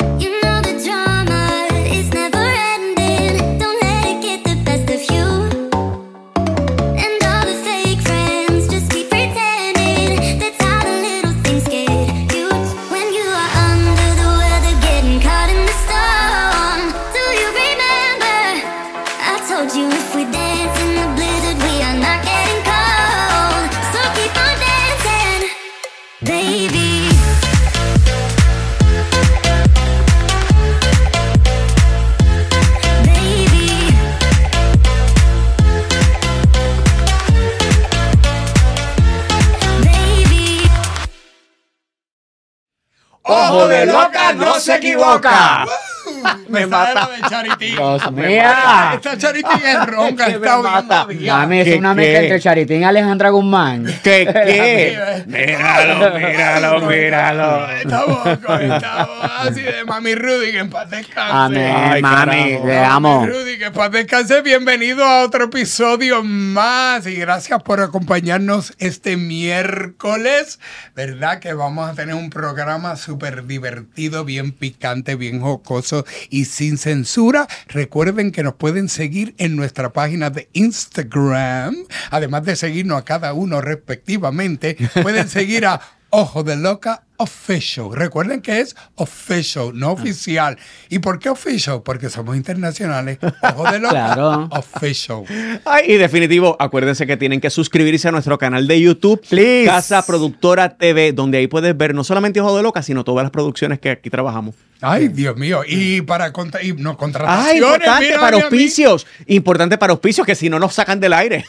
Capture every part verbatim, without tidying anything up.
Ojo de loca no se equivoca. Me, me mata de Charity. Dios mía. Esta Charity es ronca, está bien. Mami, es una mezcla entre Charitín y Alejandra Guzmán. ¿Qué? ¿Qué? Míralo, míralo, míralo. Estamos, estamos así de Mami Rudy, que en paz descanse. Amén, Ay, mami, te amo. Mami Rudy, que en paz descanse. Bienvenido a otro episodio más y gracias por acompañarnos este miércoles. ¿Verdad? Que vamos a tener un programa súper divertido, bien picante, bien jocoso y sin censura. Recuerden que nos pueden seguir en nuestra página de Instagram. Además de seguirnos a cada uno respectivamente, pueden seguir a Ojo de Loca Official. Recuerden que es official, no oficial. ¿Y por qué official? Porque somos internacionales. Ojo de Loca claro. Official. Ay, y definitivo, acuérdense que tienen que suscribirse a nuestro canal de YouTube, Please. Casa Productora T V, donde ahí puedes ver no solamente Ojo de Loca, sino todas las producciones que aquí trabajamos. Ay, Dios mío. Y para contra y no, contrataciones. Ay, importante mira, para mira, auspicios. Importante para auspicios, que si no nos sacan del aire.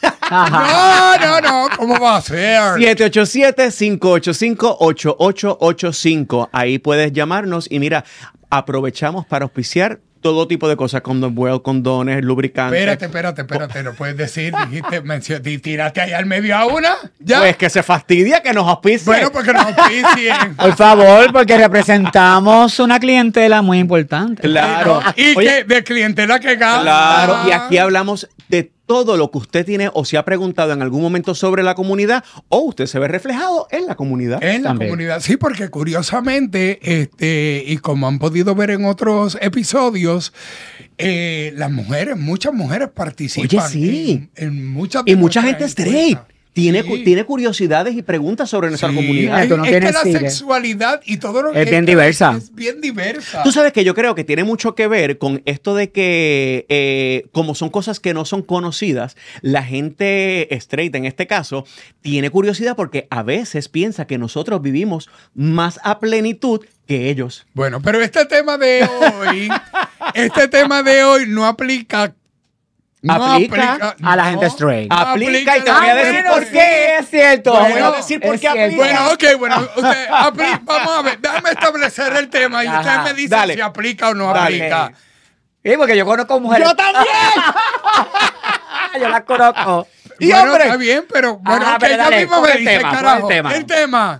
No, no, no. ¿Cómo va a ser? siete ocho siete, cinco ocho cinco, ocho ocho ocho cinco. Ahí puedes llamarnos y mira, aprovechamos para auspiciar todo tipo de cosas, condom well, condones, lubricantes. Espérate, espérate, espérate, no puedes decir, dijiste, mencio, tiraste ahí al medio a una, ¿ya? Pues que se fastidia que nos auspicien. Bueno, porque nos auspicien. Por favor, porque representamos una clientela muy importante. Claro. Y Oye, que de clientela que gana. Claro, y aquí hablamos de todo lo que usted tiene o se ha preguntado en algún momento sobre la comunidad o usted se ve reflejado en la comunidad. En la También. comunidad, sí, porque curiosamente, este, y como han podido ver en otros episodios, eh, las mujeres, muchas mujeres participan. Oye, sí. en, en muchas Y de mucha nuestras gente straight. encuestas. Tiene, Sí. tiene curiosidades y preguntas sobre nuestra Sí, comunidad. es, Tú no es que tienes la sigue. sexualidad y todo lo que Es bien diversa. Es bien diversa. Tú sabes que yo creo que tiene mucho que ver con esto de que, eh, como son cosas que no son conocidas, la gente straight, en este caso, tiene curiosidad porque a veces piensa que nosotros vivimos más a plenitud que ellos. Bueno, pero este tema de hoy, este tema de hoy no aplica. No Aplica a la gente straight. no Aplica y te a la voy a gente decir bueno, por sí, qué. es cierto. Te voy a Bueno, decir por es qué cierto. aplica. Bueno, ok, bueno, usted apli- vamos a ver, déjame establecer el tema y Ajá, usted me dice dale. si aplica o no Dale. aplica. Sí, porque yo conozco mujeres. ¡Yo también! Yo las conozco. Y bueno, hombre. está bien, pero bueno, Ajá, ok, pero ella dale, misma pon me el dice, tema, pon carajo, el tema. el tema.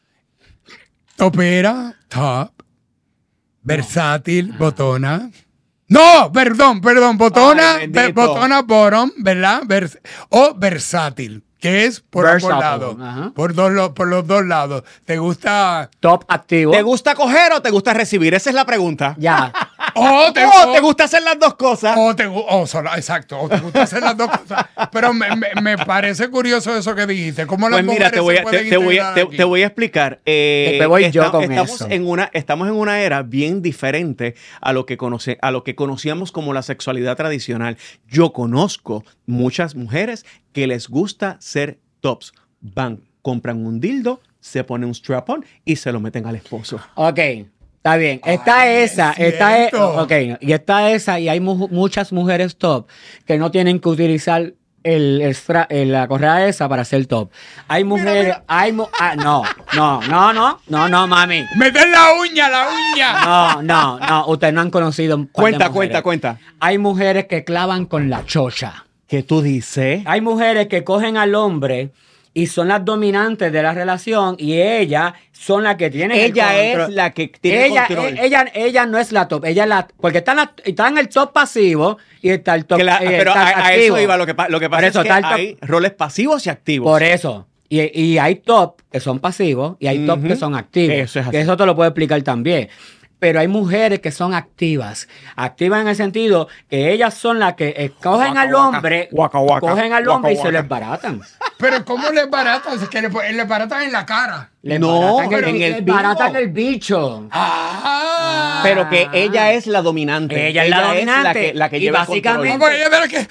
Topera, top, versátil, botona. No, perdón, perdón, botona, Ay, ver- bendito. botona bottom, ¿verdad? Vers- o versátil, que es por ambos Versatile, lados, ajá. por, dos, lo- por los dos lados. ¿Te gusta? Top activo. ¿Te gusta coger o te gusta recibir? Esa es la pregunta. Ya. O te, ¿O te gusta hacer las dos cosas? O te, gu- o solo- exacto, o te gusta hacer las dos cosas. Pero me, me- me parece curioso eso que dijiste. ¿Cómo las Pues mira, mujeres te voy se a, pueden te, te voy a, integrar te, aquí? te voy a explicar. Eh, Después voy yo con estamos eso. En una, estamos en una era bien diferente a lo, que conoce, a lo que conocíamos como la sexualidad tradicional. Yo conozco muchas mujeres que les gusta ser tops. Van, compran un dildo, se ponen un strap-on y se lo meten al esposo. Ok. Está bien. Está Ay, esa, es está e- cierto. ok, y está esa, y hay mu- muchas mujeres top que no tienen que utilizar el, el fra- el- la correa esa para hacer top. Hay mujeres, mira. hay mu- ah, no, no, no, no, no, no, mami. ¡Meter la uña, la uña! No, no, no, ustedes no han conocido. un par de Cuenta, mujeres. cuenta, cuenta. Hay mujeres que clavan con la chocha. ¿Qué tú dices? Hay mujeres que cogen al hombre y son las dominantes de la relación y ellas son las que tienen Ella el es control. la que tiene ella, control. e- Ella, ella no es la top, ella es la, porque está en, la- está en el top pasivo y está el top Que la- eh, pero está a, a activo. eso iba. Lo que, pa- lo que Por pasa eso, es que está el top- hay roles pasivos y activos. Por eso. Y, y hay top que son pasivos y hay top Ujú. que son activos. Eso es así. Que eso te lo puedo explicar también. pero hay mujeres que son activas. Activas en el sentido que ellas son las que eh, cogen Waka, al waka. hombre, Waka, waka. cogen al Waka, hombre y waka. se les baratan. Pero ¿cómo les baratan? Es que le, le baratan en la cara. Les No, baratan el, en el les bicho. baratan el bicho. Ah. Pero que ella es la dominante. Ella es la dominante. la que, la que Y lleva el básicamente- control. Vamos a ver que...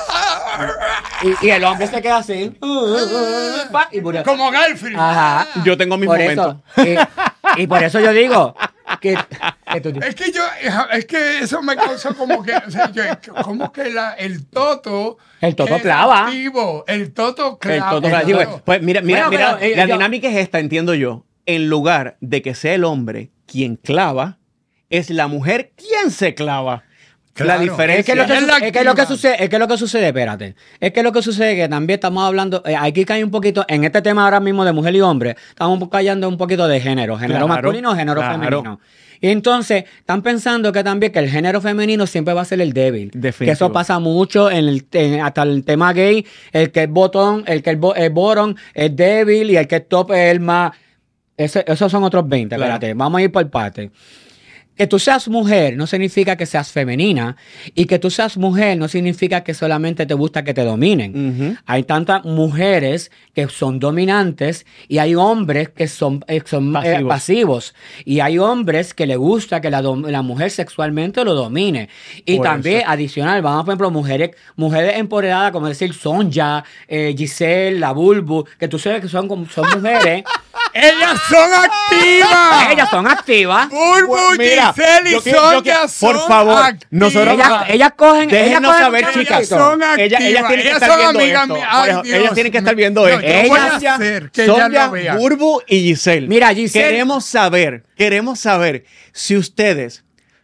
Y, y el hombre se queda así. uh, uh, uh, pa, y murió. Como Garfield. Ajá. Yo tengo mis Por momentos. eso, y, y por eso yo digo que, que tú- Es que yo, es que eso me causó como que, o sea, yo, como que la, el toto. El toto es clava. activo, el toto El clava. toto el relativo. toto. Pues mira, mira, Bueno, mira, pero, eh, la yo- dinámica es esta, entiendo yo. En lugar de que sea el hombre quien clava, es la mujer quien se clava. Claro. La diferencia Es que, lo que, Ella es su- la es que lo que activa. sucede, es que lo que sucede, espérate, es que lo que sucede es que también estamos hablando, eh, aquí cae un poquito, en este tema ahora mismo de mujer y hombre, estamos callando un poquito de género, género Claro, masculino, género claro. femenino. Y entonces están pensando que también que el género femenino siempre va a ser el débil. Definitivo. Que eso pasa mucho en el, en- hasta el tema gay, el que es botón, el que es, bo- es bottom es débil y el que es top es el más... Ese- esos son otros veinte, Claro. espérate, vamos a ir por parte. Que tú seas mujer no significa que seas femenina y que tú seas mujer no significa que solamente te gusta que te dominen. Ujú. Hay tantas mujeres que son dominantes y hay hombres que son, eh, son eh, Pasivos. pasivos. Y hay hombres que le gusta que la, dom- la mujer sexualmente lo domine. Y Por también, eso. adicional, vamos por ejemplo, mujeres, mujeres empoderadas, como decir Sonja, eh, Giselle, la Bulbu, que tú sabes que son, como- son mujeres. Ellas son activas. Ellas son activas. Bulbu, Pues, mira, Giselle y yo quiero- yo Sonia quiero- son por favor, activas. nosotros- Ellas, ellas cogen. ellas Déjenos cogen saber, un chicas. chamaquito. Son Ellas, ellas activas. tienen que Ellas estar son viendo amigas esto. mías. Por Ay, eso, Dios ellas tienen que estar mío. viendo No, esto. yo voy a Sonia, hacer que ellas Sonia, lo vean. Burbu y Giselle. Mira, Giselle- Queremos saber, queremos saber si ustedes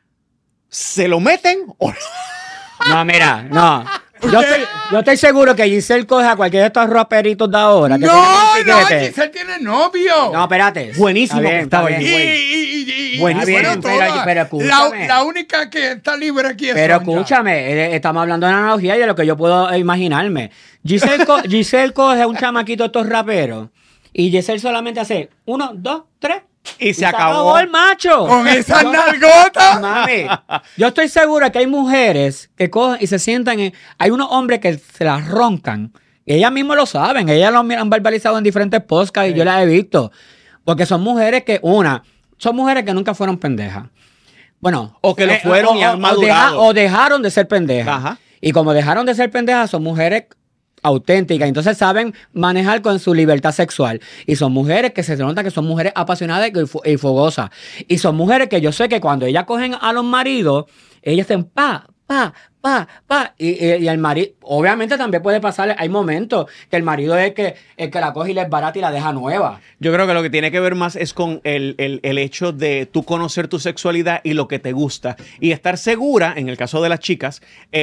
se lo meten o no. No, mira, no. Yo estoy, yo estoy seguro que Giselle coge a cualquiera de estos raperitos de ahora. Que No, tienen no, un piquete. Giselle tiene novio. No, espérate. Buenísimo Está que bien, estaba está Y, bien. ahí. y, y, y, Bueno, y bien, bueno, pero- todas. pero escúchame. la, la única que está libre aquí es Pero Sonia. escúchame, eh, estamos hablando de una analogía y de lo que yo puedo eh, imaginarme. Giselle, co- Giselle coge a un chamaquito de estos raperos y Giselle solamente hace uno, dos, tres. Y se acabó. el macho. Con esas nalgotas. Mami, yo estoy segura que hay mujeres que cogen y se sientan en... Hay unos hombres que se las roncan. Y ellas mismas lo saben. Ellas lo han verbalizado en diferentes podcasts y yo las he visto. Porque son mujeres que, una, son mujeres que nunca fueron pendejas. Bueno. O que lo eh, fueron o- y han o- o madurado. deja- o dejaron de ser pendejas. Ajá. Y como dejaron de ser pendejas, son mujeres auténticas. Entonces saben manejar con su libertad sexual. Y son mujeres que se nota que son mujeres apasionadas y, fo- y fogosas. Y son mujeres que yo sé que cuando ellas cogen a los maridos, ellas hacen pa, pa, pa, pa. Y, y, y el marido, obviamente también puede pasar, hay momentos que el marido es el que, el que la coge y la barata y la deja nueva. Yo creo que lo que tiene que ver más es con el, el- el hecho de tú conocer tu sexualidad y lo que te gusta. Y estar segura, en el caso de las chicas,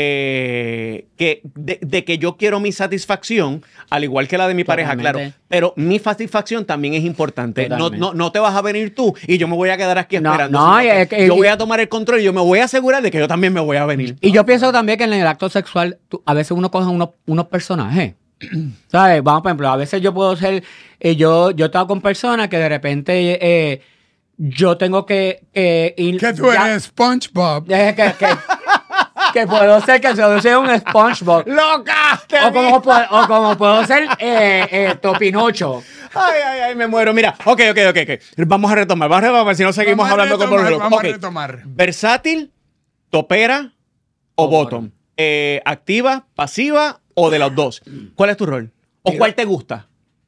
eh, que de, de que yo quiero mi satisfacción, al igual que la de mi pareja, Totalmente. claro. Pero mi satisfacción también es importante. No, Totalmente. no, no te vas a venir tú y yo me voy a quedar aquí No, esperando. no, sino que es que- yo voy a tomar el control y yo me voy a asegurar de que yo también me voy a venir. Y yo pienso también que en el acto sexual, tú- a veces uno coge unos, unos personajes. ¿Sabes? Vamos, por ejemplo, a veces yo puedo ser, eh, yo, yo he estado con personas que de repente eh, yo tengo que, que ir. Que tú ya- eres SpongeBob. eh, que, que, que puedo ser que yo sea un SpongeBob. ¡Loca! O como, puedo- o como puedo ser eh, eh, Topinocho. Ay, ay, ay, me muero. Mira, ok, ok, ok, ok. Vamos a retomar, vamos a retomar, si no seguimos Vamos a hablando con retomar, Bruno. vamos a Ok. retomar. Versátil, topera o, O bottom. bottom. Eh, activa, pasiva o de los dos. ¿Cuál es tu rol? ¿O Mira. cuál te gusta?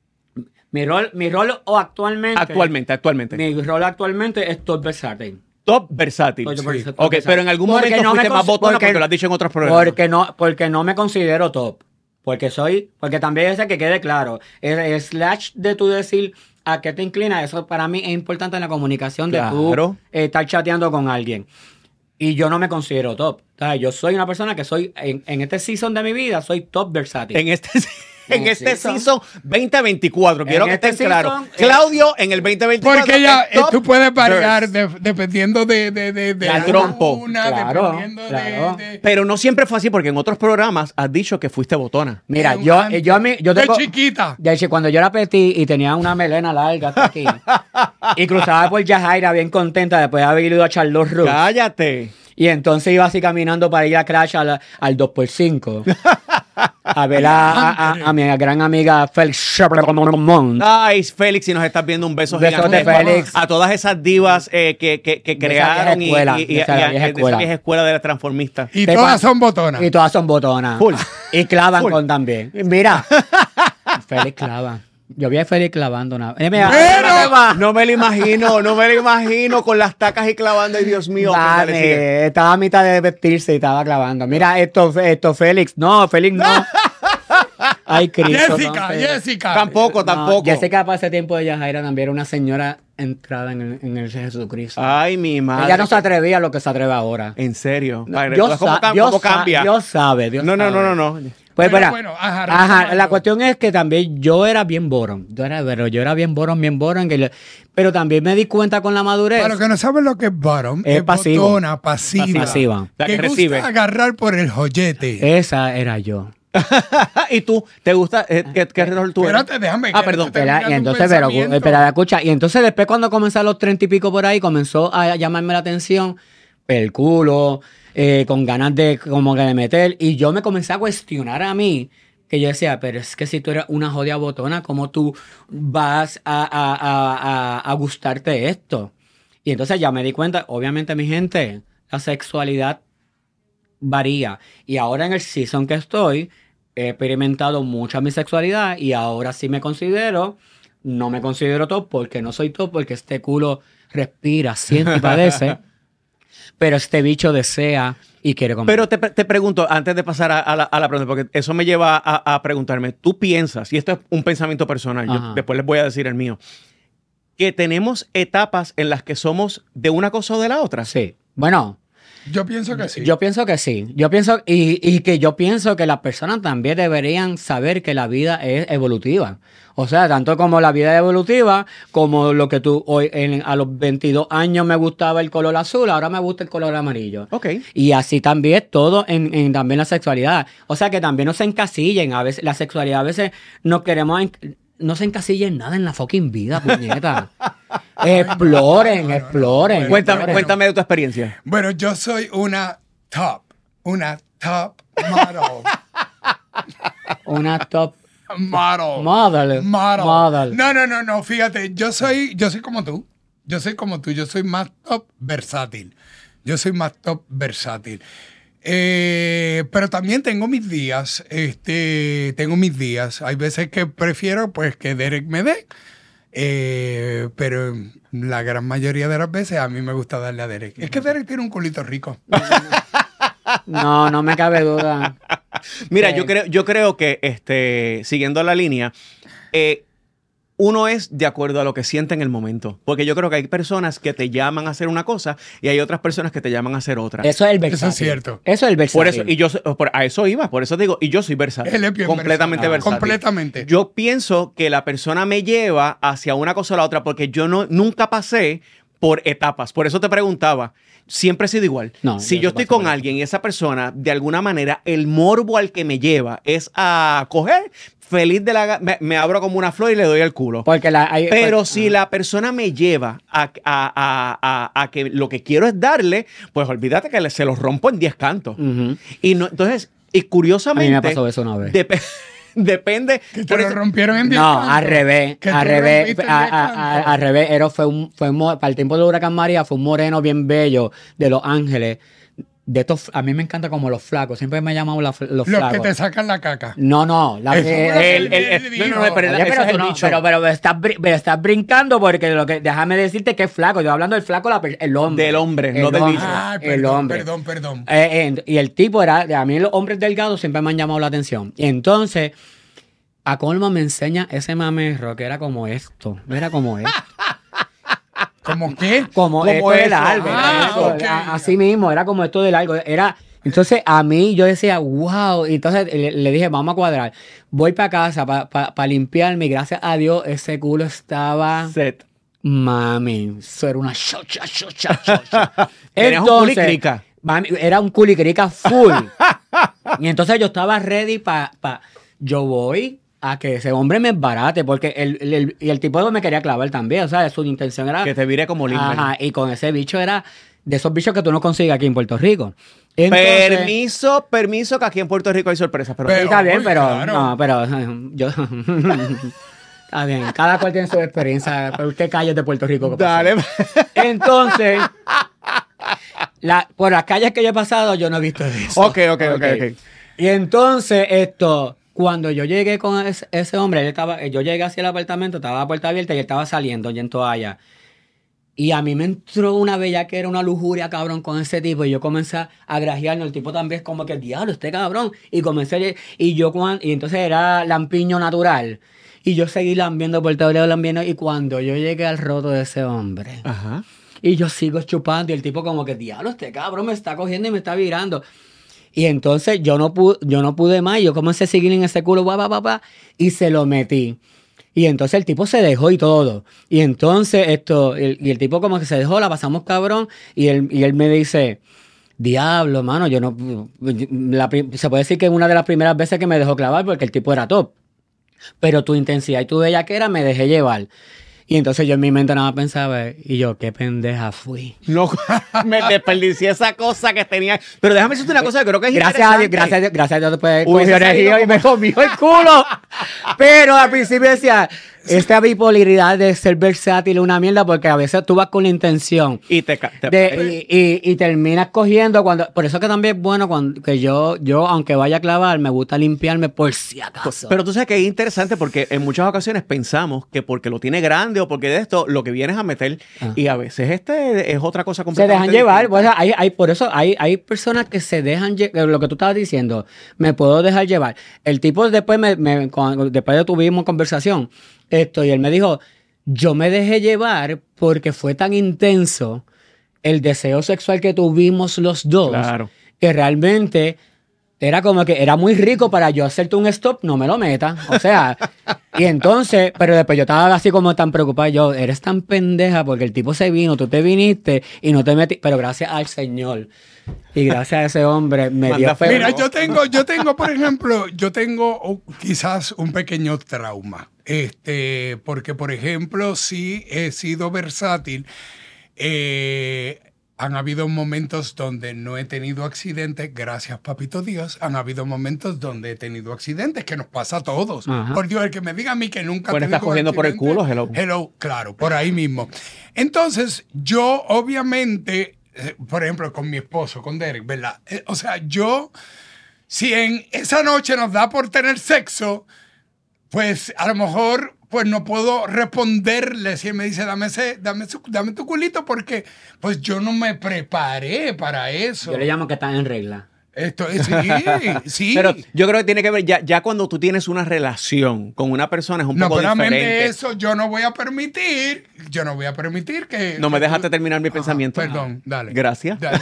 Mi rol, mi rol o actualmente. Actualmente, actualmente. Mi rol actualmente es top versátil. Top versátil. Top Sí. versátil. Ok, pero en algún Porque momento no me fuiste más cons- botona porque- porque lo has dicho en otros programas. Porque no, porque no me considero top. Porque soy, porque también es que quede claro. El, el slash de tú decir a qué te inclinas, eso para mí es importante en la comunicación de Claro. tú eh, estar chateando con alguien. Y yo no me considero top. O sea, yo soy una persona que soy, en, en este season de mi vida, soy top versátil. En este... en este season veinte veinticuatro. Quiero En que este estén claros. season, eh, Claudio en el veinte veinticuatro. Porque ya es top tú puedes variar verse. de- dependiendo de, de, de, de La la trompo. luna, Claro, dependiendo claro. de, de- Pero no siempre fue así, porque en otros programas has dicho que fuiste botona. Mira, de- yo, antes. yo, a mí, yo de tengo... chiquita. De hecho, cuando yo era petit y tenía una melena larga hasta aquí y cruzaba por Yajaira bien contenta después de haber ido a Charlotte Russe. Cállate. Y entonces iba así caminando para ir a Crash al, al dos por cinco a ver a, a- a- a mi gran amiga Félix Chabrón. Ay, Félix, si nos estás viendo, un beso Besos gigante. de Félix. A todas esas divas eh, que, que, que De esa crearon vieja y, escuela, y, y- de esa y- vieja de escuela. esa vieja escuela de la transformista. Y Te todas pa- son botonas. Y todas son botonas. Full. Y clavan Full. con también. Mira, Félix clava. Yo vi a Félix clavando una. Eh, mira, Pero- No me lo imagino, no me lo imagino con las tacas y clavando. Ay, Dios mío. Dale, Dale, sigue. estaba a mitad de vestirse y estaba clavando. Mira, esto, esto Félix. No, Félix no. Ay, Cristo. Jessica, no, Félix. Jessica. Tampoco, No, tampoco. Jessica para ese tiempo de Yajaira también era una señora entrada en el, en el Jesucristo. Ay, mi madre. Ella no se atrevía a lo que se atreve ahora. En serio. Padre, Dios, ¿cómo, sa- cam- Dios cómo sa- cambia? Dios sabe. Dios no, no, sabe. no, no, no. Pues Pero mira, bueno, ajá, ajá, retomando. la cuestión es que también yo era bien borón. Yo era, pero yo era bien borón, bien borón. que le- pero también me di cuenta con la madurez. Para los que no saben lo que es bottom, Es es pasivo. botona, pasiva. Pasiva. La que que recibe. gusta agarrar por el joyete. Esa era yo. ¿Y tú? ¿Te gusta? Eh, ¿Qué, qué rol tú eres? Espérate, déjame. Ah, que perdón. te Espera, termina y tu entonces, pero, pensamiento. espera, escucha. Y entonces después cuando comencé a los treinta y pico por ahí, comenzó a llamarme la atención el culo, eh, con ganas de como que de meter. Y yo me comencé a cuestionar a mí, que yo decía, pero es que si tú eres una jodida botona, ¿cómo tú vas a, a, a, a, a gustarte esto? Y entonces ya me di cuenta, obviamente mi gente, la sexualidad varía. Y ahora en el season que estoy, he experimentado mucha mi sexualidad y ahora sí me considero, no me considero top porque no soy top, porque este culo respira, siente y padece, pero este bicho desea y quiere comer. Pero te, te pregunto, antes de pasar a, a la, a la pregunta, porque eso me lleva a, a preguntarme, ¿tú piensas, y esto es un pensamiento personal, yo Ajá. después les voy a decir el mío, que tenemos etapas en las que somos de una cosa o de la otra? Sí, bueno, Yo pienso que sí. yo pienso que sí, yo pienso, y, y que yo pienso que las personas también deberían saber que la vida es evolutiva. O sea, tanto como la vida es evolutiva, como lo que tú hoy, en- a los veintidós años me gustaba el color azul, ahora me gusta el color amarillo. Ok. Y así también todo en, en también la sexualidad. O sea, que también no se encasillen. A veces, la sexualidad a veces no queremos... en- no se encasillen nada en la fucking vida, puñeta. exploren, no, no, no, exploren. bueno, Cuéntame, bueno. cuéntame de tu experiencia. Bueno, yo soy una top, una top model. Una top model. model. Model. Model. No, no, no, no, fíjate, yo soy, yo soy como tú. Yo soy como tú, yo soy más top versátil. Yo soy más top versátil. Eh, pero también tengo mis días, este, tengo mis días. Hay veces que prefiero pues que Derek me dé, eh, pero la gran mayoría de las veces a mí me gusta darle a Derek. Es que Derek tiene un culito rico. No, no me cabe duda. Mira, Sí. yo creo, yo creo que, este, siguiendo la línea, eh, uno es de acuerdo a lo que siente en el momento. Porque yo creo que hay personas que te llaman a hacer una cosa y hay otras personas que te llaman a hacer otra. Eso es el Eso versátil. es cierto. Eso es el versátil. Por eso, y yo soy- por- a eso iba, por eso digo, y yo soy versátil. Él es bien completamente versátil. versátil. Completamente. Yo pienso que la persona me lleva hacia una cosa o la otra porque yo no, nunca pasé por etapas. Por eso te preguntaba, siempre he sido igual. No, si yo yo eso estoy pasa con por alguien y esa persona, de alguna manera, el morbo al que me lleva es a coger, feliz de la... Me, me abro como una flor y le doy el culo. Porque la, hay- Pero pues, si la persona me lleva a, a- a- a- a que lo que quiero es darle, pues olvídate que le- se los rompo en diez cantos. Ujú. Y no, entonces, y curiosamente... A mí me pasó eso una vez. dep- depende... Que te por lo eso- rompieron en diez No, cantos. al revés, Que tú al revés, rompiste en a- diez a- a- cantos. al revés, Ero fue un, fue un mo- para el tiempo del huracán María, fue un moreno bien bello de Los Ángeles. De estos, a mí me encanta como los flacos, siempre me llaman los, los Los flacos. que te sacan la caca. No, no, la Eso que- fue lo que el- el- el- él no, no, dijo. pero Oye, ese pero, es tú el no, dicho. pero, pero me estás, brin- me estás brincando porque lo que, déjame decirte que es flaco. Yo hablando del flaco, la per- el hombre. Del hombre, El no del hombre, bicho. Ay, el perdón, hombre. perdón, perdón. Eh, eh, y el tipo era, a mí los hombres delgados siempre me han llamado la atención. Y entonces, a colmo me enseña ese mamerro que era como esto. Era como esto. ¿Cómo qué? Como, Como esto de eso. largo. Ah, eso, ok. a- así mismo, era como esto de largo. Era, Entonces, a mí yo decía, wow. Y entonces le, le dije, vamos a cuadrar. Voy para casa para pa, pa limpiarme. Y gracias a Dios, ese culo estaba... Set. Mami, eso era una chocha, chocha, chocha. Tenías un culicrica. Mami, era un culicrica full. Y entonces yo estaba ready para... Pa, yo voy a que ese hombre me embarate, porque el, el, el, y el tipo me quería clavar también. O sea, su intención era... Que te vire como lindo. Ajá, y con ese bicho era... De esos bichos que tú no consigues aquí en Puerto Rico. Entonces, permiso, permiso, que aquí en Puerto Rico hay sorpresas. Pero, pero está bien, uy, pero... claro. No, pero... Yo... Está bien, cada cual tiene su experiencia. Pero usted calle de Puerto Rico. Dale. Entonces, la, por las calles que yo he pasado, yo no he visto eso. Ok, ok, ok, ok. Y entonces, esto, cuando yo llegué con ese, ese hombre, él estaba, yo llegué hacia el apartamento, estaba la puerta abierta y él estaba saliendo ya en toalla. Y a mí me entró una bellaquera, una lujuria, cabrón, con ese tipo. Y yo comencé a grajearme. El tipo también es como que, diablo, este cabrón. Y comencé, y yo, cuando, y entonces era lampiño natural. Y yo seguí lambiendo por todo el lado, lambiendo. Y cuando yo llegué al roto de ese hombre, Ajá. y yo sigo chupando, y el tipo como que, diablo, este cabrón me está cogiendo y me está virando. Y entonces yo no pude, yo no pude más. Yo comencé a seguir en ese culo, pa, pa, pa, pa, y se lo metí. Y entonces el tipo se dejó y todo. Y entonces esto, el, y el tipo como que se dejó, la pasamos cabrón. Y él, y él me dice, diablo, mano, yo no... La, se puede decir que es una de las primeras veces que me dejó clavar porque el tipo era top. Pero tu intensidad y tu bellaquera me dejé llevar. Y entonces yo en mi mente nada pensaba, y yo, qué pendeja fui. No, me desperdicié esa cosa que tenía. Pero déjame decirte una cosa que creo que es Gracias a Dios, interesante. gracias a Dios, gracias a Dios después Hubiese cogió energía salido y me comió el culo. Pero al principio decía, esta bipolaridad de ser versátil es una mierda porque a veces tú vas con la intención Y te, ca- te- de, y, y, y terminas cogiendo cuando... Por eso que también es bueno cuando, que yo, yo, aunque vaya a clavar, me gusta limpiarme por si acaso. Pero tú sabes que es interesante porque en muchas ocasiones pensamos que porque lo tiene grande o porque de esto, lo que vienes a meter, Ah. y a veces este es otra cosa Se completamente dejan llevar, distinta. o sea, hay, hay, por eso hay, hay personas que se dejan llevar, lo que tú estabas diciendo, me puedo dejar llevar. El tipo después, me, me, cuando, después de tuvimos conversación, esto, y él me dijo, yo me dejé llevar porque fue tan intenso el deseo sexual que tuvimos los dos, Claro. que realmente era como que era muy rico para yo hacerte un stop, no me lo metas. O sea, y entonces, pero después yo estaba así como tan preocupado. Yo, eres tan pendeja porque el tipo se vino, tú te viniste y no te metí. Pero gracias al Señor y gracias a ese hombre me Manda dio fe. fe. Mira, yo tengo, yo tengo, por ejemplo, yo tengo oh, quizás un pequeño trauma. Este, porque, por ejemplo, sí he sido versátil. Eh, han habido momentos donde no he tenido accidentes, gracias papito Dios. Han habido momentos donde he tenido accidentes, que nos pasa a todos. Ajá. Por Dios, el que me diga a mí que nunca ha Bueno, tenido estás cogiendo un por el accidente, culo, hello. Hello, claro, por ahí mismo. Entonces, yo obviamente, eh, por ejemplo, con mi esposo, con Derek, ¿verdad? Eh, o sea, yo, si en esa noche nos da por tener sexo, pues a lo mejor pues no puedo responderle si él me dice dame ese, dame, su, dame tu culito porque pues yo no me preparé para eso. Yo le llamo que están en regla. Esto, sí, sí. Pero yo creo que tiene que ver, ya, ya cuando tú tienes una relación con una persona es un no, poco pero diferente. eso yo no voy a permitir, yo no voy a permitir que... No me que dejaste tú- terminar mi Ajá, pensamiento. Perdón, dale. Gracias. Dale.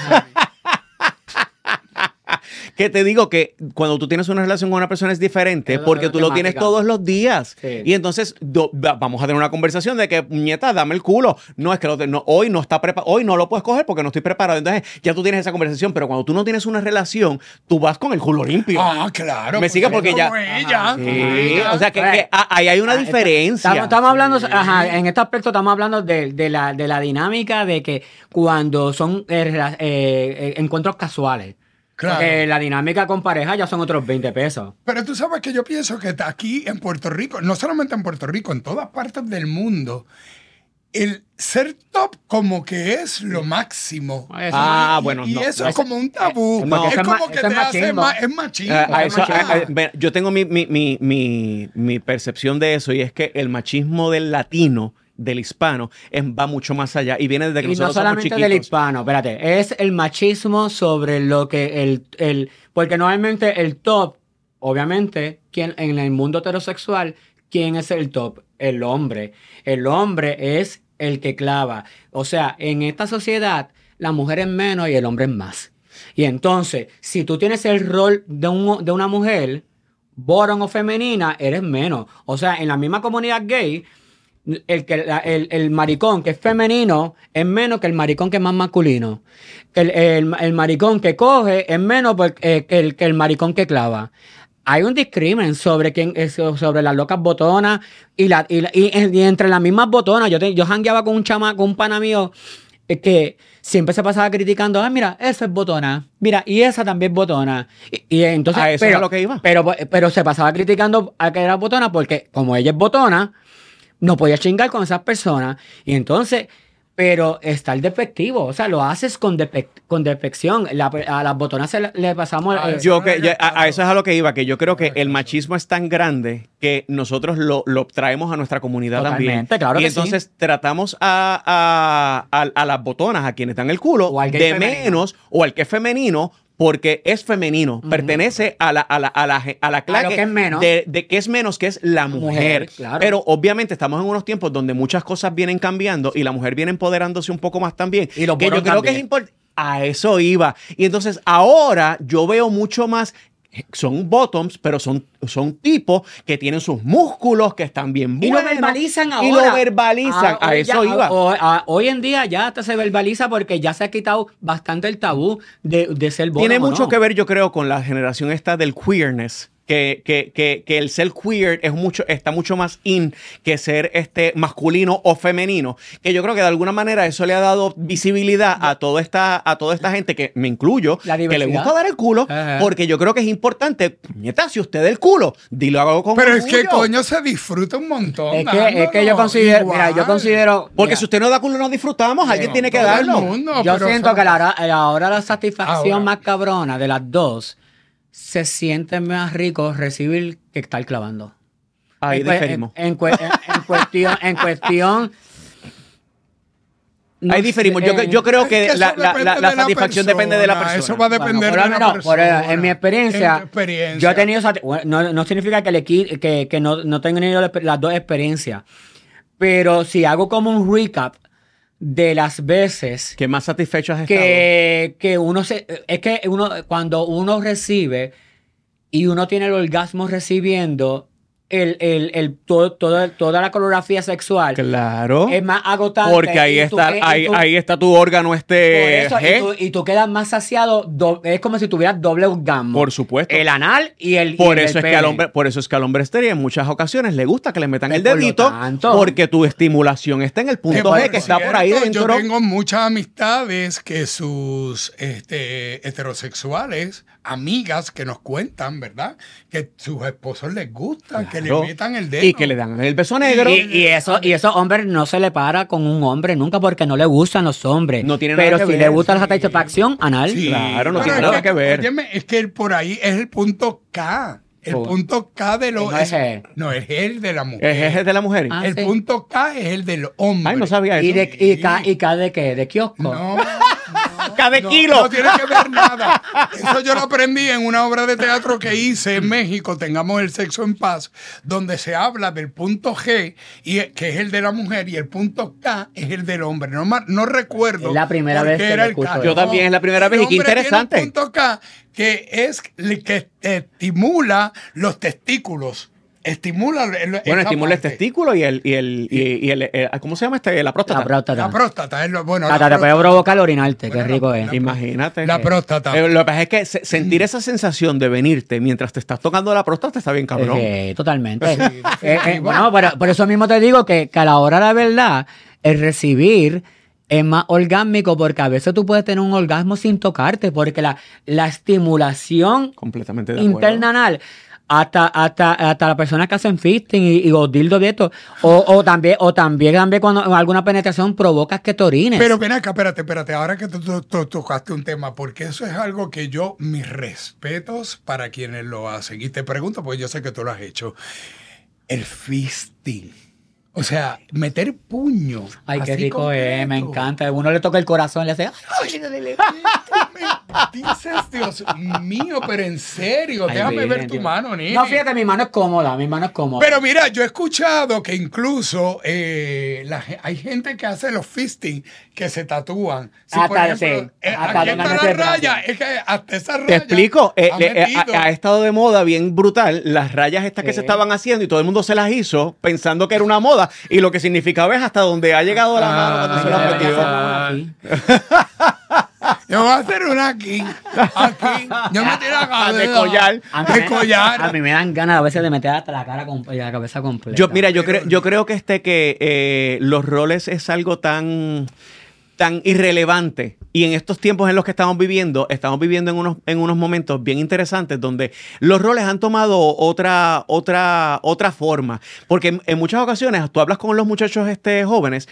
Que te digo que cuando tú tienes una relación con una persona es diferente Es la- porque la tú lo tienes temática. todos los días. Sí. Y entonces do- va- vamos a tener una conversación de que, nieta, dame el culo. No, es que lo de- no, hoy no está preparado, hoy no lo puedes coger porque no estoy preparado. Entonces ya tú tienes esa conversación, pero cuando tú no tienes una relación, tú vas con el culo limpio. Ah, claro. Me sigue porque ya- como ella. Ajá. Sí, Ajá. o sea que, que ah, ahí hay una Ah, diferencia. Estamos, estamos hablando, ajá, en este aspecto estamos hablando de, de, la, de la dinámica de que cuando son eh, rela- eh, eh, encuentros casuales. Claro. Porque la dinámica con pareja ya son otros veinte pesos. Pero tú sabes que yo pienso que aquí en Puerto Rico, no solamente en Puerto Rico, en todas partes del mundo, el ser top como que es lo máximo. Eso Ah, Y- bueno, y no, eso no, es como un tabú. no, es eso es como ma- que eso te es hace machismo. más, es machismo. Ah, a eso- machismo. a- a- ve, yo tengo mi, mi, mi, mi, mi percepción de eso y es que el machismo del latino, del hispano, es- va mucho más allá y viene desde que Y no nosotros somos solamente chiquitos. del hispano, espérate, es el machismo sobre lo que el, el porque normalmente el top, obviamente, quien en el mundo heterosexual, ¿quién es el top? El hombre. El hombre es el que clava. O sea, en esta sociedad, la mujer es menos y el hombre es más. Y entonces, si tú tienes el rol de, un, de una mujer, bottom o femenina, eres menos. O sea, en la misma comunidad gay, el, que, la- el, el maricón que es femenino es menos que el maricón que es más masculino. El, el, el maricón que coge es menos por- eh, que, el, que el maricón que clava. Hay un discrimen sobre quién es, sobre las locas botonas y, la, y, la- y- y entre las mismas botonas. Yo, te, yo jangueaba con un chama, con un pana mío eh, que siempre se pasaba criticando, ah, mira, esa es botona, mira, y esa también es botona. Y, y entonces, A eso pero, es a lo que iba. Pero, pero se pasaba criticando a que era botona porque como ella es botona, no podía chingar con esas personas. Y entonces, pero está el despectivo, o sea, lo haces con, depe- con defección. La- a las botonas se le, le pasamos... Ah, eh, eso Yo no que, es yo- el a, a caso. eso es a lo que iba, que yo creo que No es el el caso. machismo es tan grande que nosotros lo, lo traemos a nuestra comunidad también. Totalmente, claro y que sí. entonces tratamos a, a, a- a las botonas, a quienes dan el culo, O al gay de femenino. menos, o al que es femenino, porque es femenino, pertenece a la, a la, a la, a la clase que es menos. de, de que es menos, que es la mujer. Mujer, claro. Pero obviamente estamos en unos tiempos donde muchas cosas vienen cambiando y la mujer viene empoderándose un poco más también. Y los que yo botones creo que es también. importante. A eso iba. Y entonces ahora yo veo mucho más. Son bottoms, pero son, son tipos que tienen sus músculos, que están bien Y buenos. lo verbalizan ahora. Y lo verbalizan. Ah, a hoy eso ya- iba. o- a- hoy en día ya hasta se verbaliza porque ya se ha quitado bastante el tabú de, de ser bottom Tiene o mucho no. que ver, yo creo, con la generación esta del queerness. Que, que, que, que el ser queer es mucho, está mucho más in que ser este masculino o femenino. Que yo creo que de alguna manera eso le ha dado visibilidad a toda esta, a toda esta gente, que me incluyo, La que le diversidad. gusta dar el culo, Ajá. porque yo creo que es importante. Puñeta, si usted da el culo, dilo hago con Pero es que orgullo. coño se disfruta un montón. Es que, es que yo dándolo, considero, mira, yo igual. considero... Porque mira, si usted no da culo, no disfrutamos. Alguien No, tiene que todo el darlo. mundo, yo pero siento son- que la, hora- ahora la satisfacción Ahora. más cabrona de las dos se siente más rico recibir que estar clavando. Ahí en, cue- diferimos. En, en cue- en- en cuestión, en cuestión. no Ahí diferimos. sé, Yo, yo creo que, Es que la, eso la- depende la- de la la satisfacción persona, depende de la persona. eso va a depender Bueno, de por la lo menos, por, eh, persona. en mi experiencia, En tu experiencia. yo he tenido sati- bueno, no, no significa que, le qui- que, que no, no tengo ni las las dos experiencias, pero si hago como un recap de las veces ¿Qué más satisfecho has estado? que, que uno se es que uno cuando uno recibe y uno tiene el orgasmo recibiendo el, el, el todo, todo- toda la coreografía sexual Claro. es más agotante. Porque ahí y tú está, que- y ahí, tú- ahí está tu órgano por este eso, y, G. tú, y tú quedas más saciado, do- es como si tuvieras doble orgasmo. Por supuesto. El anal y el Por y el eso, es que pene. al hombre, por eso es que al hombre estéril en muchas ocasiones le gusta que le metan Pues el por lo dedito tanto. porque tu estimulación está en el Que punto por G que está por ahí cierto, dentro. Yo tengo muchas amistades que sus este, heterosexuales, amigas que nos cuentan, ¿verdad? Que sus esposos les gusta, que le Claro. metan el dedo. Y que le dan el beso negro. Y, y eso, y esos hombres no se le para con un hombre nunca porque no le gustan los hombres. No tiene nada Pero que si ver, le gusta la sí. satisfacción anal. Sí, Claro, no pero tiene es nada que ver. óyeme, es que el por ahí es el punto K. El Oh. punto K de los... No es el. No, es el de la mujer. Es es de la mujer. Ah, el sí. punto K es el del hombre. Ay, no sabía eso. ¿Y, de, y, ca, ¿Y ca de qué? ¿De kiosco? No, Cada no, kilo. no tiene que ver nada. Eso yo lo aprendí en una obra de teatro que hice en México, Tengamos el sexo en paz, donde se habla del punto G, y, que es el de la mujer, y el punto K es el del hombre. No, ma- no recuerdo. Es la primera por vez qué que era lo el escucho K. yo. Yo también es la primera el vez y qué hombre tiene interesante. un punto K que es el que estimula los testículos. Estimula el, Bueno, esa estimula el parte. testículo y el, y el, y, y el, el- ¿cómo se llama este? La próstata. La próstata. La próstata es lo bueno. la Hasta te puede próstata. provocar orinarte, Bueno, qué rico la- es. la- Imagínate. La próstata. Eh, lo que pasa es que se- sentir esa sensación de venirte mientras te estás tocando la próstata está bien cabrón. Eh, totalmente. Sí, Eh, eh, definitivo. bueno, por, por eso mismo te digo que, que a la hora de la verdad, el recibir es más orgásmico porque a veces tú puedes tener un orgasmo sin tocarte porque la, la estimulación Completamente de acuerdo. interna anal hasta, hasta, hasta las personas que hacen fisting y, y o dildo de esto o, o también o también, también cuando alguna penetración provocas que te orines. Pero ven acá, espérate, espérate. Ahora que tú, tú- tú tocaste un tema, porque eso es algo que yo, mis respetos para quienes lo hacen. Y te pregunto, porque yo sé que tú lo has hecho. El fisting. O sea, meter puño. Ay, qué así rico es, me completo. encanta. Uno le toca el corazón, le hace... Ay, me dices, Dios mío, pero en serio, Ay, déjame Virgen, ver tu Dios. mano, Nini. No, fíjate, mi mano es cómoda, mi mano es cómoda. Pero mira, yo he escuchado que incluso eh, la ge- hay gente que hace los fisting que se tatúan. Si, por Hasta- ejemplo, sí, eh, hasta aquí donde está no la te raya, brazo. es que hasta esa raya. Te explico, eh, ha eh, eh, metido. ha, ha estado de moda bien brutal las rayas estas que Sí. se estaban haciendo y todo el mundo se las hizo pensando que era una moda y lo que significaba es hasta donde ha llegado la mano cuando Ah, se la ha Debería metido. hacer una aquí. Yo voy a hacer una aquí. Aquí. Yo me tiro acá. De collar. A mí De me- collar. A mí me dan ganas a veces de meter hasta la cara con la cabeza completa. Yo, mira, yo Pero- creo, yo creo que este que eh, los roles es algo tan, tan irrelevante. Y en estos tiempos en los que estamos viviendo, estamos viviendo en unos, en unos momentos bien interesantes donde los roles han tomado otra, otra, otra forma. Porque en, en muchas ocasiones tú hablas con los muchachos este, jóvenes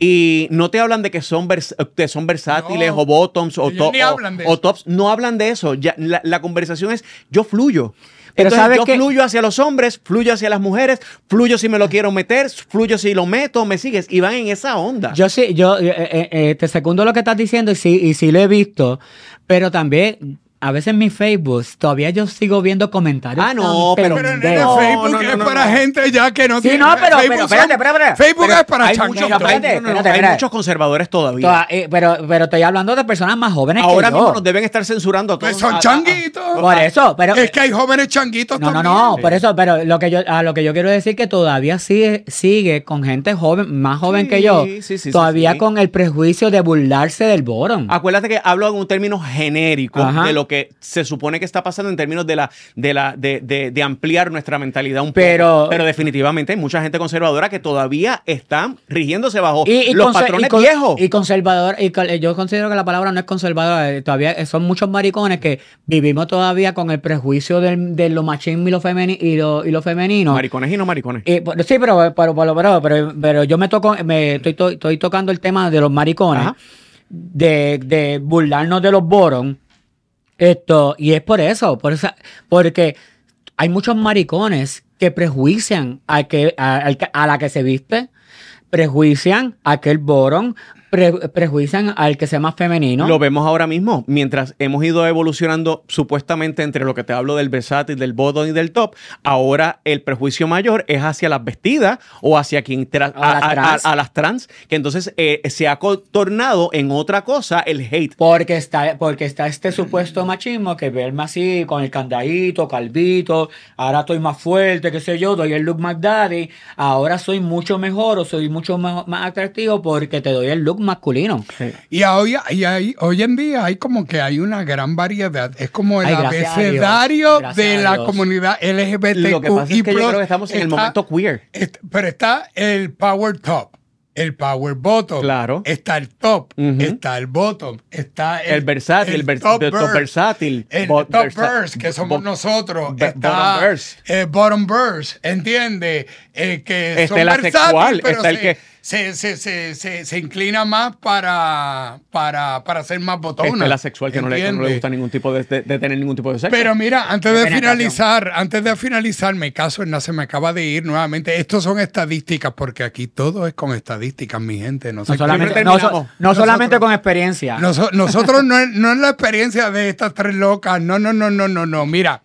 y no te hablan de que son, vers- que son versátiles No, o bottoms o, ellos to- ni o- hablan de o eso. tops. No hablan de eso. Ya, la, la conversación es yo fluyo. Pero Entonces, ¿sabes yo qué? fluyo hacia los hombres, fluyo hacia las mujeres, fluyo si me lo quiero meter, fluyo si lo meto, me sigues. Y van en esa onda. Yo sí, yo eh, eh, eh, te secundo lo que estás diciendo y sí, y sí lo he visto, pero también a veces en mi Facebook todavía yo sigo viendo comentarios. Ah, no, tan pero- Pero en pendejos. No, Facebook no, no, es no, para no. gente ya que no Sí, tiene. no, pero- Facebook pero, son- espérate, espérate, espérate. Facebook Pero es para hay changuitos. muchos, hay- espérate, no, no, no, espérate, hay espérate. muchos conservadores todavía. Toda- eh, pero, pero estoy hablando de personas más jóvenes Ahora que mismo yo. nos deben estar censurando a todos. Pues son A- a- changuitos. Por eso, pero Es que hay jóvenes changuitos no, no, también. no, por eso, pero lo que yo a lo que yo quiero decir que todavía sigue sigue con gente joven, más joven Sí, que yo, sí, sí, sí, todavía sí. con el prejuicio de burlarse del boron. Acuérdate que hablo en un término genérico Ajá. de lo que se supone que está pasando en términos de la de la de, de- de ampliar nuestra mentalidad un Pero- poco. Pero definitivamente hay mucha gente conservadora que todavía están rigiéndose bajo Y, y los conse- patrones y con- viejos. Y conservador, y cal- yo considero que la palabra no es conservadora, eh, todavía eh, son muchos maricones que vivimos todavía con el prejuicio del- de lo machismo y lo, femeni y lo, y lo femenino. Maricones y no maricones. Y, pues, sí, pero, pero, pero, pero, pero, pero yo me toco, me estoy, to- estoy tocando el tema de los maricones, Ajá. de, de burlarnos de los boron. Esto, y es por eso, por esa, porque hay muchos maricones que prejuician a, que, a, al que- a la que se viste, prejuician a aquel boron, pre- prejuician al que sea más femenino. Lo vemos ahora mismo. Mientras hemos ido evolucionando supuestamente entre lo que te hablo del versátil, del bottom y del top, ahora el prejuicio mayor es hacia las vestidas o hacia quien tra- A las a, a- trans. a- a las trans, que entonces eh, se ha co- tornado en otra cosa el hate. Porque está, porque está este supuesto machismo que verme así, con el candadito, calvito, ahora estoy más fuerte, qué sé yo, doy el look McDaddy, ahora soy mucho mejor o soy mucho más, más atractivo porque te doy el look masculino. Y hoy, y hay- hoy en día hay como que hay una gran variedad. Es como el Ay, gracias a Dios. abecedario Gracias de a la Dios. comunidad L G B T Q. Lo que pasa es que yo creo que estamos en el momento queer. Pero está el power top, el power bottom. Claro. Está el top, Ujú. está el bottom, está el, El versátil, el, vers- top de- top burst. versátil. El bot- top versa- burst, que somos bo- nosotros. bo- Está bottom burst. el bottom burst, ¿entiendes? Eh, que Está son el versátiles, asexual, pero está el se, que- se, se, se, se, se inclina más para, para, para ser más botona. Este es la sexual que no le, que no le ¿entiendes? gusta ningún tipo de, de- de tener ningún tipo de sexo. Pero mira, antes de penetración. finalizar, antes de finalizar, mi caso no se me acaba de ir nuevamente. Estos son estadísticas, porque aquí todo es con estadísticas, mi gente. No, sé No solamente, qué- no, so- terminamos. no Nosotros- solamente con experiencia. Noso- nosotros no es, no es la experiencia de estas tres locas. No, no, no, no, no, no. Mira,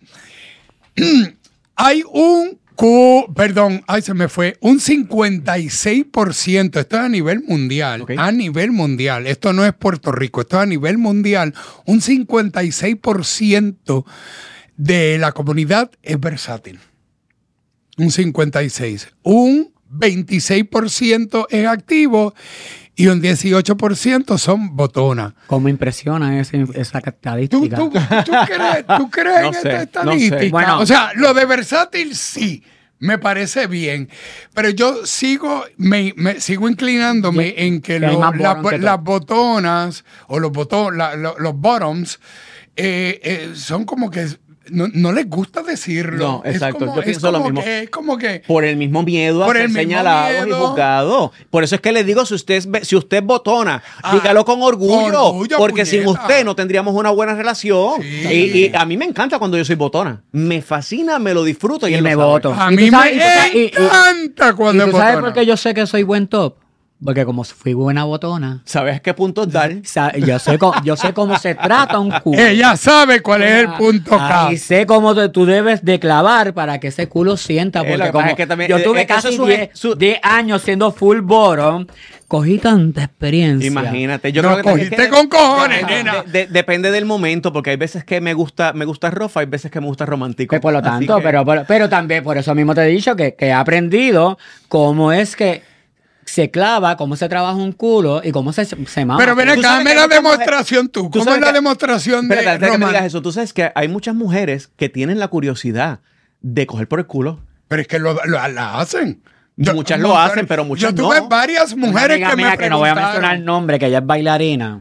hay un cu- perdón, ay, se me fue, un cincuenta y seis por ciento, esto es a nivel mundial, Ok. a nivel mundial, esto no es Puerto Rico, esto es a nivel mundial, un cincuenta y seis por ciento de la comunidad es versátil. Un cincuenta y seis. Un veintiséis por ciento es activo y un dieciocho por ciento son botonas. ¿Cómo impresiona ese- esa ¿Tú, estadística? tú, tú crees, tú crees No en sé, esta no sé. estadística? Bueno. O sea, lo de versátil sí, me parece bien, pero yo sigo me, me sigo inclinándome Que- en que, que hay lo- más la- bottom que las top. botonas o los botones, los bottoms eh, eh, son como que no, no les gusta decirlo. No, Es exacto, como- yo es pienso lo como mismo. que- Es como que Por el mismo miedo a Por ser el mismo señalado y miedo. juzgado. Por eso es que les digo, si usted es, ve- si usted es botona, Ah, dígalo con orgullo. orgullo, porque sin puñeta. usted no tendríamos una buena relación. Sí. Y, y a mí me encanta cuando yo soy botona. Me fascina, me lo disfruto y, Y él lo me sabe. voto. a ¿Y mí tú sabes- y tú me sabes- y- y- encanta ¿Y cuando tú es sabes botona. por qué yo sé que soy buen top? Porque como fui buena botona, ¿Sabes qué puntos dar? sa- yo sé, cómo, yo sé cómo se trata un culo. Ella sabe cuál es el punto K. Y sé cómo te- tú debes de clavar para que ese culo sienta. Eh, lo Porque que pasa como es que también- yo eh, tuve eh, eso casi es su- diez su- diez años siendo full bottom, cogí tanta experiencia. Imagínate. Yo No, creo que cogiste es que- con cojones, de- nena. de- de- depende del momento, porque hay veces que me gusta, me gusta rofa, hay veces que me gusta romántico. Pues por lo Así tanto, que- pero, pero, pero también por eso mismo te he dicho que, que he aprendido cómo es que se clava, cómo se trabaja un culo y cómo se, se mama. Pero ven Tú acá, sabes dame que la hay muchas demostración tú. Tú ¿Cómo sabes es la que- demostración de Espérate, antes de que me Román? digas eso, tú sabes que hay muchas mujeres que tienen la curiosidad de coger por el culo. Pero es que lo, lo- la hacen. Muchas lo hacen, pero muchas Yo tuve no. varias Una mujeres amiga que mía me que no voy a preguntaron. mencionar el nombre, que ella es bailarina.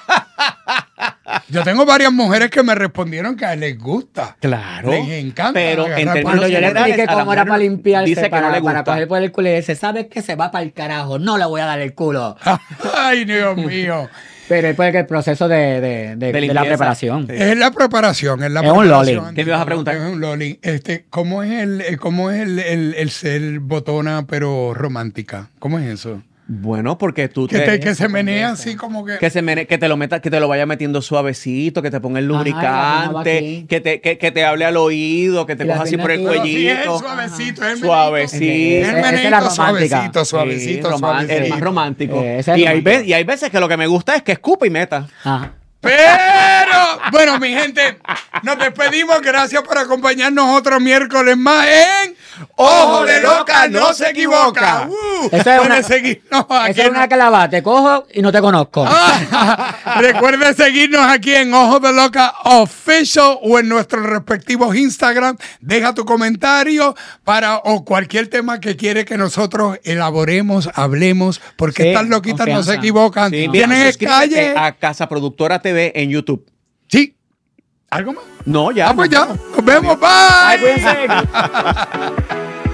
Yo tengo varias mujeres que me respondieron que a les gusta. Claro. Les encanta. Pero agarrar en por términos Cuando yo le generales, expliqué a la cómo era mujer para limpiarse, dice que para, no le para gusta. coger por el culo, y dice, ¿sabes qué? Se va para el carajo, no le voy a dar el culo. Ay, Dios mío. Pero es porque el proceso de, de, de- De de la limpieza. preparación. Sí. Es la preparación, es la Es un preparación. loli. ¿Qué me ibas a preguntar? Es un loli. Este, ¿cómo es el, eh, cómo es el, el, el ser botona pero romántica? ¿Cómo es eso? Bueno, porque tú Que, te, te- que se menea así como que... que se mene- que te lo meta, que te lo vaya metiendo suavecito, que te ponga el Ajá, y la pierna va lubricante, aquí. que te, que, que te hable al oído, que te Y la coja así pierna por el aquí. Pero sí, es cuellito. suavecito, es el Suavecito. menito. Esa- El esa es menito la romántica. suavecito, Sí, suavecito, román- suavecito. el más romántico. Eh, ese es y, hay romántico. ve- y hay veces que lo que me gusta es que escupa y meta. Ajá. Pero, bueno, mi gente, nos despedimos. Gracias por acompañarnos otro miércoles más en Ojo de Loca No Se Equivoca. Uh, Eso es puede una- seguirnos aquí. Esa es en- una clavada, te cojo y no te conozco. Ah, recuerde seguirnos aquí en Ojo de Loca Official o en nuestros respectivos Instagram. Deja tu comentario para o cualquier tema que quiere que nosotros elaboremos, hablemos, porque Sí, estas loquitas no confianza. se equivocan. Sí, mira, Tienen suscríbete calle. a Casa Productora T V en YouTube. Sí. ¿Algo más? No, ya. Ah, pues ya. Nos vemos. Bye. Ay, cuídense.